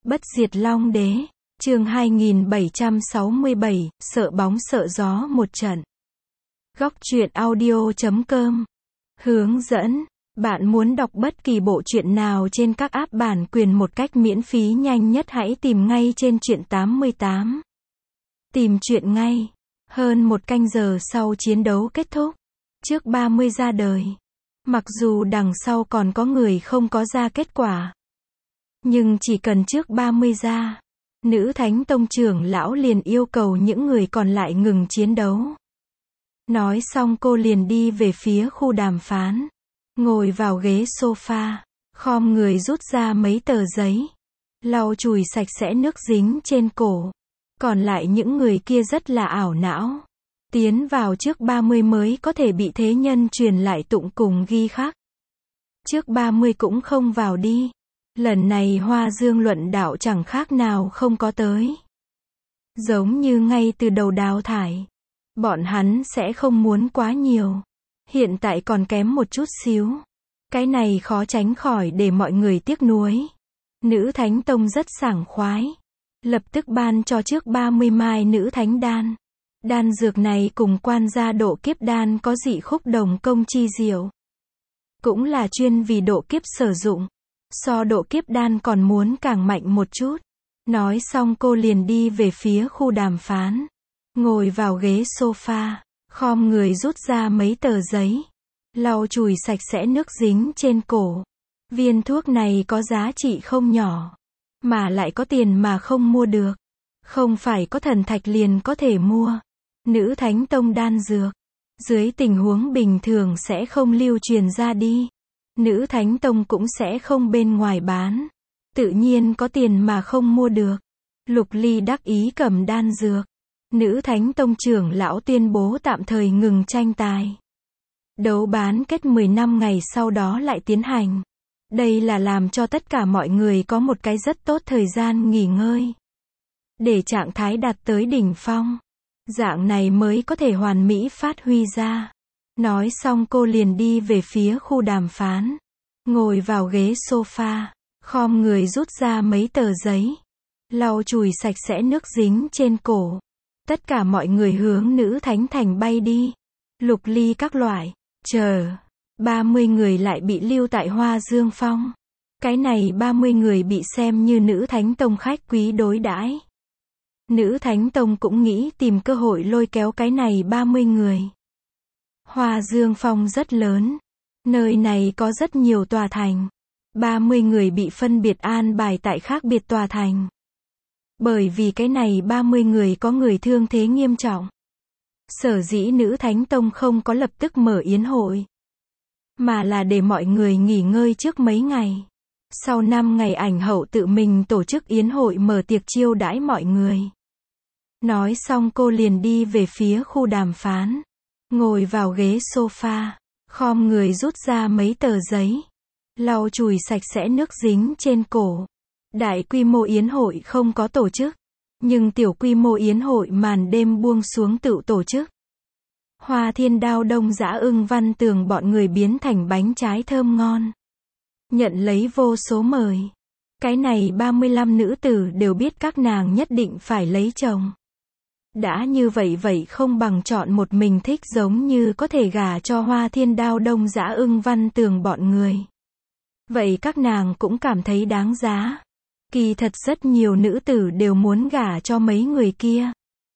Bất diệt Long Đế, chương 2767, sợ bóng sợ gió một trận. Góc truyện audio.com hướng dẫn, bạn muốn đọc bất kỳ bộ truyện nào trên các app bản quyền một cách miễn phí nhanh nhất hãy tìm ngay trên truyện 88. Tìm truyện ngay. Hơn một canh giờ sau chiến đấu kết thúc, trước 30 ra đời. Mặc dù đằng sau còn có người không có ra kết quả. Nhưng chỉ cần trước 30 ra, nữ thánh tông trưởng lão liền yêu cầu những người còn lại ngừng chiến đấu. Nói xong cô liền đi về phía khu đàm phán. Ngồi vào ghế sofa, khom người rút ra mấy tờ giấy. Lau chùi sạch sẽ nước dính trên cổ. Còn lại những người kia rất là ảo não. Tiến vào trước 30 mới có thể bị thế nhân truyền lại tụng cùng ghi khắc. Trước 30 cũng không vào đi. Lần này Hoa Dương luận đạo chẳng khác nào không có tới. Giống như ngay từ đầu đào thải. Bọn hắn sẽ không muốn quá nhiều. Hiện tại còn kém một chút xíu. Cái này khó tránh khỏi để mọi người tiếc nuối. Nữ Thánh Tông rất sảng khoái. Lập tức ban cho trước 30 mai nữ thánh đan. Đan dược này cùng quan gia độ kiếp đan có dị khúc đồng công chi diệu. Cũng là chuyên vì độ kiếp sử dụng. So độ kiếp đan còn muốn càng mạnh một chút. Nói xong cô liền đi về phía khu đàm phán. Ngồi vào ghế sofa, khom người rút ra mấy tờ giấy. Lau chùi sạch sẽ nước dính trên cổ. Viên thuốc này có giá trị không nhỏ. Mà lại có tiền mà không mua được. Không phải có thần thạch liền có thể mua. Nữ Thánh Tông đan dược. Dưới tình huống bình thường sẽ không lưu truyền ra đi. Nữ Thánh Tông cũng sẽ không bên ngoài bán. Tự nhiên có tiền mà không mua được. Lục Ly đắc ý cầm đan dược. Nữ Thánh Tông trưởng lão tuyên bố tạm thời ngừng tranh tài. Đấu bán kết 10 năm ngày sau đó lại tiến hành. Đây là làm cho tất cả mọi người có một cái rất tốt thời gian nghỉ ngơi. Để trạng thái đạt tới đỉnh phong. Dạng này mới có thể hoàn mỹ phát huy ra. Nói xong cô liền đi về phía khu đàm phán. Ngồi vào ghế sofa, khom người rút ra mấy tờ giấy. Lau chùi sạch sẽ nước dính trên cổ. Tất cả mọi người hướng nữ thánh thành bay đi. Lục Ly các loại. Chờ. 30 người lại bị lưu tại Hoa Dương Phong. Cái này 30 người bị xem như nữ thánh tông khách quý đối đãi. Nữ thánh tông cũng nghĩ tìm cơ hội lôi kéo cái này 30 người. Hoa Dương Phong rất lớn. Nơi này có rất nhiều tòa thành. 30 người bị phân biệt an bài tại khác biệt tòa thành. Bởi vì cái này 30 người có người thương thế nghiêm trọng. Sở dĩ nữ thánh tông không có lập tức mở yến hội. Mà là để mọi người nghỉ ngơi trước mấy ngày. Sau 5 ngày ảnh hậu tự mình tổ chức yến hội mở tiệc chiêu đãi mọi người. Nói xong cô liền đi về phía khu đàm phán. Ngồi vào ghế sofa, khom người rút ra mấy tờ giấy. Lau chùi sạch sẽ nước dính trên cổ. Đại quy mô yến hội không có tổ chức. Nhưng tiểu quy mô yến hội màn đêm buông xuống tự tổ chức. Hoa Thiên Đao Đông Dã Ưng Văn Tường bọn người biến thành bánh trái thơm ngon. Nhận lấy vô số mời. Cái này 35 nữ tử đều biết các nàng nhất định phải lấy chồng. Đã như vậy không bằng chọn một mình thích giống như có thể gả cho Hoa Thiên Đao Đông Dã Ưng Văn Tường bọn người. Vậy các nàng cũng cảm thấy đáng giá. Kỳ thật rất nhiều nữ tử đều muốn gả cho mấy người kia.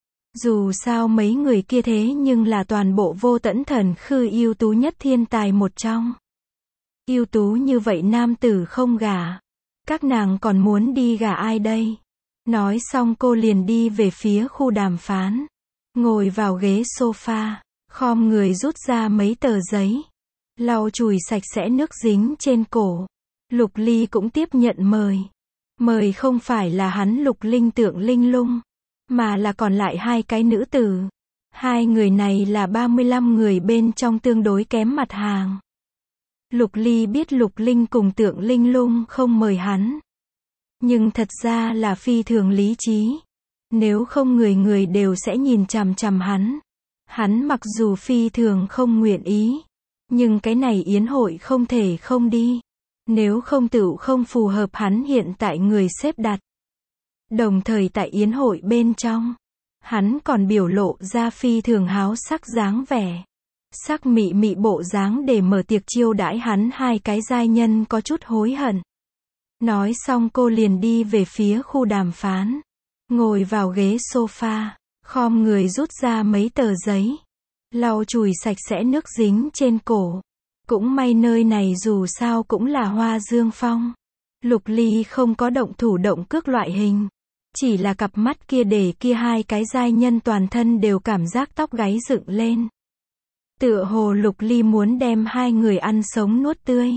Dù sao mấy người kia thế nhưng là toàn bộ Vô Tẫn Thần Khư ưu tú nhất thiên tài một trong. Ưu tú như vậy nam tử không gả. Các nàng còn muốn đi gả ai đây? Nói xong cô liền đi về phía khu đàm phán. Ngồi vào ghế sofa, khom người rút ra mấy tờ giấy. Lau chùi sạch sẽ nước dính trên cổ. Lục Ly cũng tiếp nhận mời. Mời không phải là hắn Lục Linh Tượng Linh Lung. Mà là còn lại hai cái nữ tử. Hai người này là 35 người bên trong tương đối kém mặt hàng. Lục Ly biết Lục Linh cùng Tượng Linh Lung không mời hắn. Nhưng thật ra là phi thường lý trí. Nếu không người người đều sẽ nhìn chằm chằm hắn. Hắn mặc dù phi thường không nguyện ý. Nhưng cái này yến hội không thể không đi. Nếu không tựu không phù hợp hắn hiện tại người xếp đặt. Đồng thời tại yến hội bên trong, hắn còn biểu lộ ra phi thường háo sắc dáng vẻ. Sắc mị mị bộ dáng để mở tiệc chiêu đãi hắn hai cái giai nhân có chút hối hận. Nói xong cô liền đi về phía khu đàm phán. Ngồi vào ghế sofa, khom người rút ra mấy tờ giấy. Lau chùi sạch sẽ nước dính trên cổ. Cũng may nơi này dù sao cũng là Hoa Dương Phong. Lục Ly không có động thủ động cước loại hình. Chỉ là cặp mắt kia để kia hai cái giai nhân toàn thân đều cảm giác tóc gáy dựng lên. Tựa hồ Lục Ly muốn đem hai người ăn sống nuốt tươi.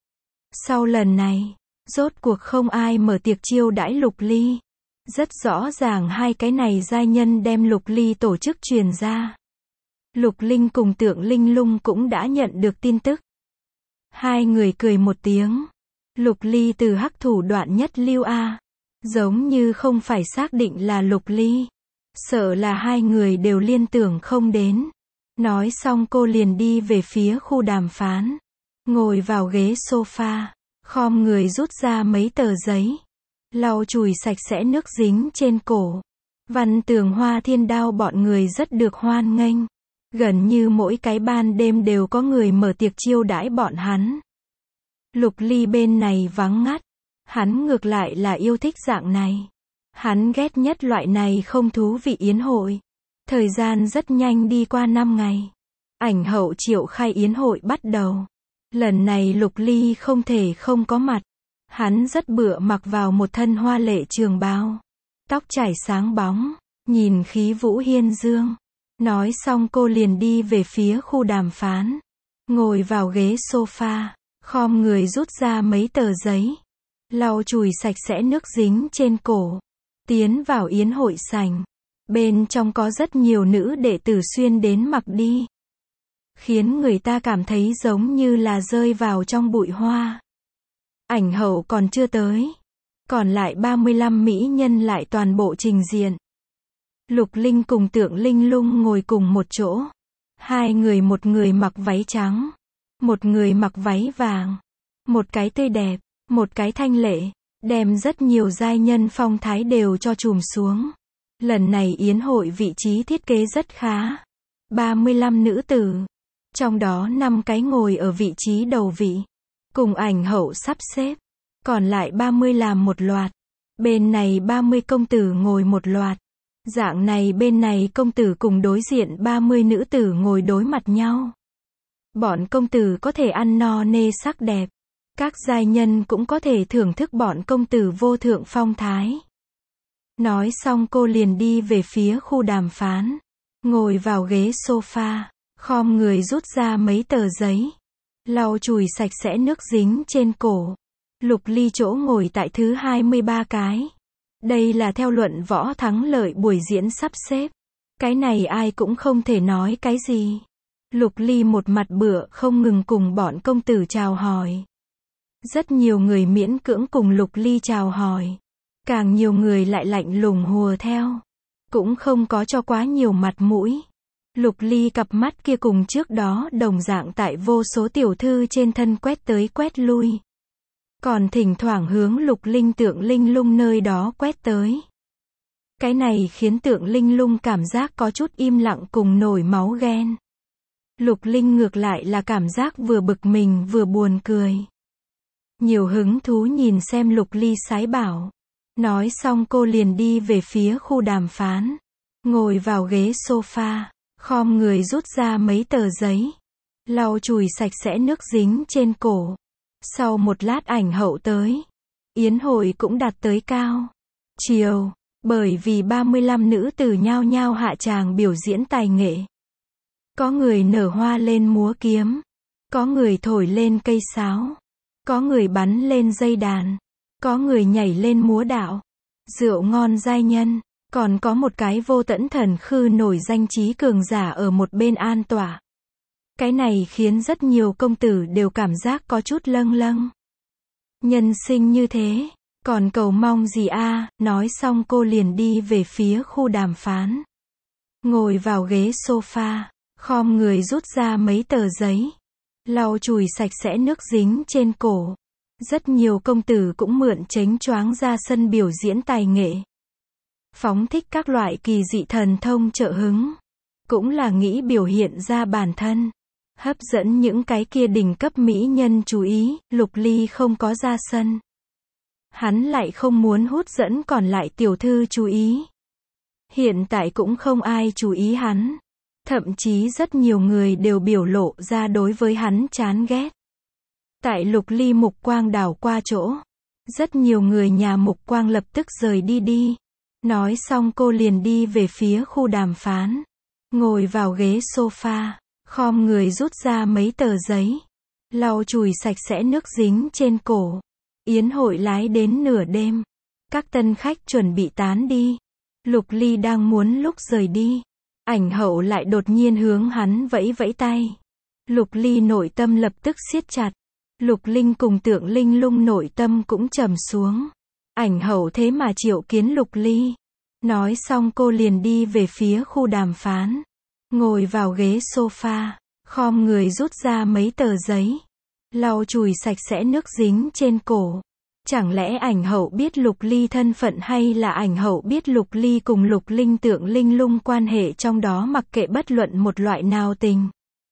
Sau lần này, rốt cuộc không ai mở tiệc chiêu đãi Lục Ly. Rất rõ ràng hai cái này giai nhân đem Lục Ly tổ chức truyền ra. Lục Linh cùng Tượng Linh Lung cũng đã nhận được tin tức. Hai người cười một tiếng. Lục Ly từ hắc thủ đoạn nhất lưu a. Giống như không phải xác định là Lục Ly. Sợ là hai người đều liên tưởng không đến. Nói xong cô liền đi về phía khu đàm phán. Ngồi vào ghế sofa, khom người rút ra mấy tờ giấy. Lau chùi sạch sẽ nước dính trên cổ. Văn Tường Hoa Thiên Đao bọn người rất được hoan nghênh. Gần như mỗi cái ban đêm đều có người mở tiệc chiêu đãi bọn hắn. Lục Ly bên này vắng ngắt. Hắn ngược lại là yêu thích dạng này. Hắn ghét nhất loại này không thú vị yến hội. Thời gian rất nhanh đi qua 5 ngày. Ảnh hậu triệu khai yến hội bắt đầu. Lần này Lục Ly không thể không có mặt. Hắn rất bựa mặc vào một thân hoa lệ trường bào. Tóc chải sáng bóng, nhìn khí vũ hiên dương. Nói xong cô liền đi về phía khu đàm phán. Ngồi vào ghế sofa, khom người rút ra mấy tờ giấy. Lau chùi sạch sẽ nước dính trên cổ. Tiến vào yến hội sảnh. Bên trong có rất nhiều nữ đệ tử xuyên đến mặc đi. Khiến người ta cảm thấy giống như là rơi vào trong bụi hoa. Ảnh hậu còn chưa tới. Còn lại 35 mỹ nhân lại toàn bộ trình diện. Lục Linh cùng Tượng Linh Lung ngồi cùng một chỗ. Hai người, một người mặc váy trắng. Một người mặc váy vàng. Một cái tươi đẹp, một cái thanh lệ. Đem rất nhiều giai nhân phong thái đều cho trùm xuống. Lần này yến hội vị trí thiết kế rất khá. 35 nữ tử. Trong đó 5 cái ngồi ở vị trí đầu vị. Cùng ảnh hậu sắp xếp. Còn lại 30 làm một loạt. Bên này 30 công tử ngồi một loạt. Dạng này bên này công tử cùng đối diện 30 nữ tử ngồi đối mặt nhau. Bọn công tử có thể ăn no nê sắc đẹp. Các giai nhân cũng có thể thưởng thức bọn công tử vô thượng phong thái. Nói xong cô liền đi về phía khu đàm phán. Ngồi vào ghế sofa, khom người rút ra mấy tờ giấy. Lau chùi sạch sẽ nước dính trên cổ. Lục Ly chỗ ngồi tại thứ 23 cái. Đây là theo luận võ thắng lợi buổi diễn sắp xếp. Cái này ai cũng không thể nói cái gì. Lục Ly một mặt bựa không ngừng cùng bọn công tử chào hỏi. Rất nhiều người miễn cưỡng cùng Lục Ly chào hỏi. Càng nhiều người lại lạnh lùng hùa theo. Cũng không có cho quá nhiều mặt mũi. Lục Ly cặp mắt kia cùng trước đó đồng dạng tại vô số tiểu thư trên thân quét tới quét lui. Còn thỉnh thoảng hướng Lục Linh Tượng Linh Lung nơi đó quét tới. Cái này khiến Tượng Linh Lung cảm giác có chút im lặng cùng nổi máu ghen. Lục Linh ngược lại là cảm giác vừa bực mình vừa buồn cười. Nhiều hứng thú nhìn xem Lục Ly sái bảo. Nói xong cô liền đi về phía khu đàm phán. Ngồi vào ghế sofa, khom người rút ra mấy tờ giấy. Lau chùi sạch sẽ nước dính trên cổ. Sau một lát ảnh hậu tới. Yến hội cũng đạt tới cao. Chiều, bởi vì 35 nữ tử nhao nhao hạ tràng biểu diễn tài nghệ. Có người nở hoa lên múa kiếm. Có người thổi lên cây sáo. Có người bắn lên dây đàn. Có người nhảy lên múa đạo. Rượu ngon giai nhân. Còn có một cái Vô Tẫn Thần Khư nổi danh trí cường giả ở một bên an tọa. Cái này khiến rất nhiều công tử đều cảm giác có chút lâng lâng. Nhân sinh như thế, còn cầu mong gì a? Nói xong cô liền đi về phía khu đàm phán. Ngồi vào ghế sofa, khom người rút ra mấy tờ giấy. Lau chùi sạch sẽ nước dính trên cổ. Rất nhiều công tử cũng mượn chánh choáng ra sân biểu diễn tài nghệ. phóng thích các loại kỳ dị thần thông trợ hứng. Cũng là nghĩ biểu hiện ra bản thân. Hấp dẫn những cái kia đỉnh cấp mỹ nhân chú ý, Lục Ly không có ra sân. Hắn lại không muốn hút dẫn còn lại tiểu thư chú ý. Hiện tại cũng không ai chú ý hắn. Thậm chí rất nhiều người đều biểu lộ ra đối với hắn chán ghét. Tại Lục Ly mục quang đảo qua chỗ, rất nhiều người nhà mục quang lập tức rời đi. Nói xong cô liền đi về phía khu đàm phán. Ngồi vào ghế sofa, khom người rút ra mấy tờ giấy. Lau chùi sạch sẽ nước dính trên cổ. Yến hội lái đến nửa đêm. Các tân khách chuẩn bị tán đi. Lục Ly đang muốn lúc rời đi. Ảnh hậu lại đột nhiên hướng hắn vẫy vẫy tay. Lục Ly nội tâm lập tức siết chặt. Lục Linh cùng Tượng Linh Lung nội tâm cũng trầm xuống. Ảnh hậu thế mà triệu kiến Lục Ly. Nói xong cô liền đi về phía khu đàm phán. Ngồi vào ghế sofa, khom người rút ra mấy tờ giấy. Lau chùi sạch sẽ nước dính trên cổ. Chẳng lẽ ảnh hậu biết Lục Ly thân phận hay là ảnh hậu biết Lục Ly cùng Lục Linh Tượng Linh Lung quan hệ trong đó mặc kệ bất luận một loại nào tình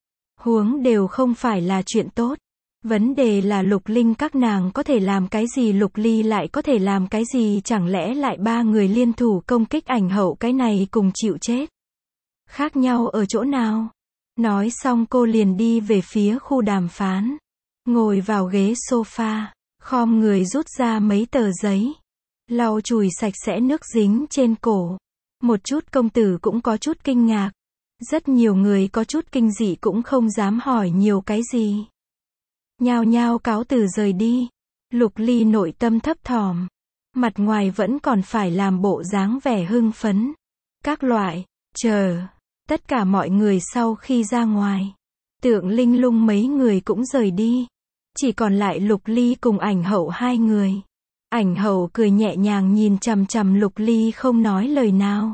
huống đều không phải là chuyện tốt. Vấn đề là Lục Linh các nàng có thể làm cái gì, Lục Ly lại có thể làm cái gì, chẳng lẽ lại ba người liên thủ công kích ảnh hậu, cái này cùng chịu chết. Khác nhau ở chỗ nào? Nói xong cô liền đi về phía khu đàm phán. Ngồi vào ghế sofa, khom người rút ra mấy tờ giấy. Lau chùi sạch sẽ nước dính trên cổ. Một chút công tử cũng có chút kinh ngạc. Rất nhiều người có chút kinh dị cũng không dám hỏi nhiều cái gì. Nhao nhao cáo từ rời đi. Lục Ly nội tâm thấp thỏm. Mặt ngoài vẫn còn phải làm bộ dáng vẻ hưng phấn. Các loại, chờ. Tất cả mọi người sau khi ra ngoài. Tượng Linh Lung mấy người cũng rời đi. Chỉ còn lại Lục Ly cùng ảnh hậu hai người. Ảnh hậu cười nhẹ nhàng nhìn chằm chằm Lục Ly không nói lời nào.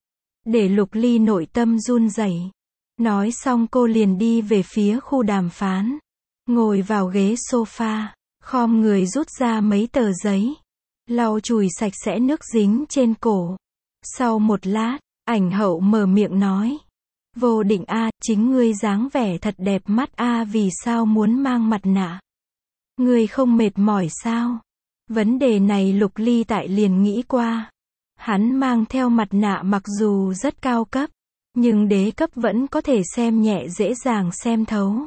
Để Lục Ly nội tâm run rẩy. Nói xong cô liền đi về phía khu đàm phán. Ngồi vào ghế sofa, khom người rút ra mấy tờ giấy. Lau chùi sạch sẽ nước dính trên cổ. Sau một lát, ảnh hậu mở miệng nói. Vô Định a, chính ngươi dáng vẻ thật đẹp mắt a, vì sao muốn mang mặt nạ? Ngươi không mệt mỏi sao? Vấn đề này Lục Ly tại liền nghĩ qua. Hắn mang theo mặt nạ mặc dù rất cao cấp, nhưng đế cấp vẫn có thể xem nhẹ dễ dàng xem thấu.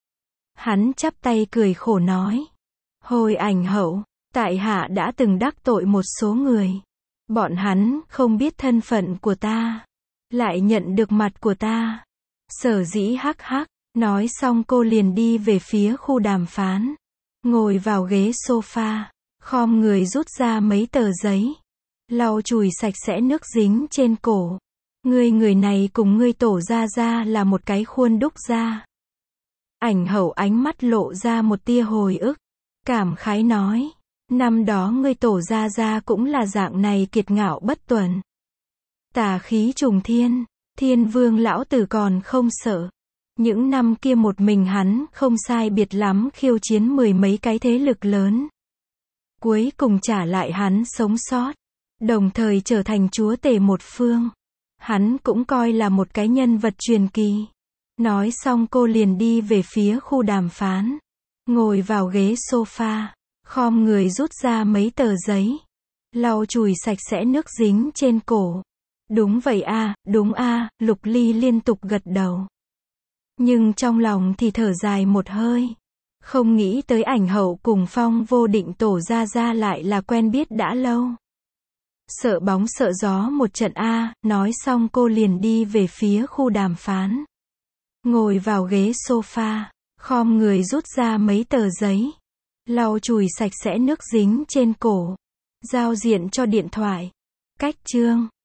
Hắn chắp tay cười khổ nói. Hồi ảnh hậu, tại hạ đã từng đắc tội một số người. Bọn hắn không biết thân phận của ta, lại nhận được mặt của ta. Sở dĩ hắc hắc, nói xong cô liền đi về phía khu đàm phán. Ngồi vào ghế sofa, khom người rút ra mấy tờ giấy. Lau chùi sạch sẽ nước dính trên cổ. Người này cùng ngươi tổ ra là một cái khuôn đúc ra. Ảnh hậu ánh mắt lộ ra một tia hồi ức. Cảm khái nói. Năm đó ngươi tổ ra cũng là dạng này kiệt ngạo bất tuần. Tà khí trùng thiên. Thiên vương lão tử còn không sợ. Những năm kia một mình hắn không sai biệt lắm khiêu chiến mười mấy cái thế lực lớn. Cuối cùng trả lại hắn sống sót. Đồng thời trở thành chúa tể một phương. Hắn cũng coi là một cái nhân vật truyền kỳ. Nói xong cô liền đi về phía khu đàm phán. Ngồi vào ghế sofa, khom người rút ra mấy tờ giấy. Lau chùi sạch sẽ nước dính trên cổ. Đúng vậy a, đúng a, Lục Ly liên tục gật đầu. Nhưng trong lòng thì thở dài một hơi. Không nghĩ tới ảnh hậu cùng Phong Vô Định tổ ra lại là quen biết đã lâu. Sợ bóng sợ gió một trận a, nói xong cô liền đi về phía khu đàm phán. Ngồi vào ghế sofa, khom người rút ra mấy tờ giấy. Lau chùi sạch sẽ nước dính trên cổ. Giao diện cho điện thoại. Cách chương